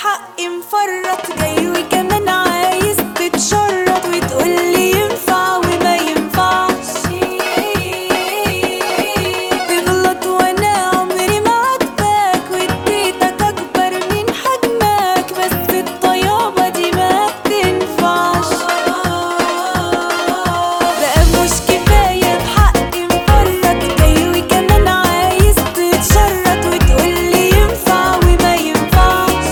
بحقي مفرط جاي وكمان عايز تتشرط وتقولي ينفع وما ينفعش. تغلط وانا عمري ما عاتباك واديتك اكبر من حجمك، بس الطيابة دي ما بتنفعش. بقى مش كفاية بحقي مفرط جاي وكمان عايز تتشرط وتقولي ينفع وما ينفعش.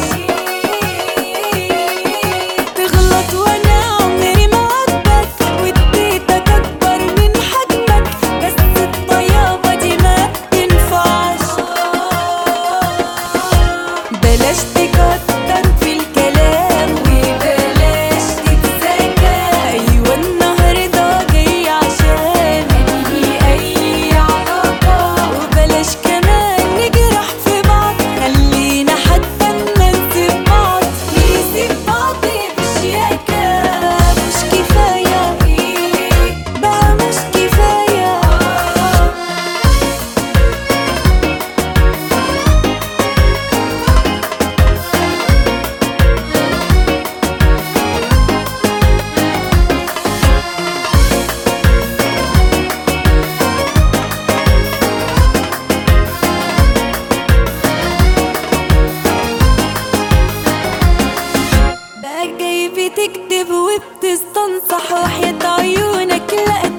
تغلط وانا عمري ما عاتبك واديتك اكبر من حجمك، بس الطيابة دي ما بتنفعش. بلاش تكتر في الكلام وبلاش تتسكى، ايوه النهارده جاي عشان ننهي اي علاقة، وبلاش كمان نجرح في بعض، خلينا حتى اما نسيب بعض نسيب بعض بشياكة. مش كفاية بقى مش كفاية. بقى جاي بتكذب وبتستنصح وحياة عيونك لا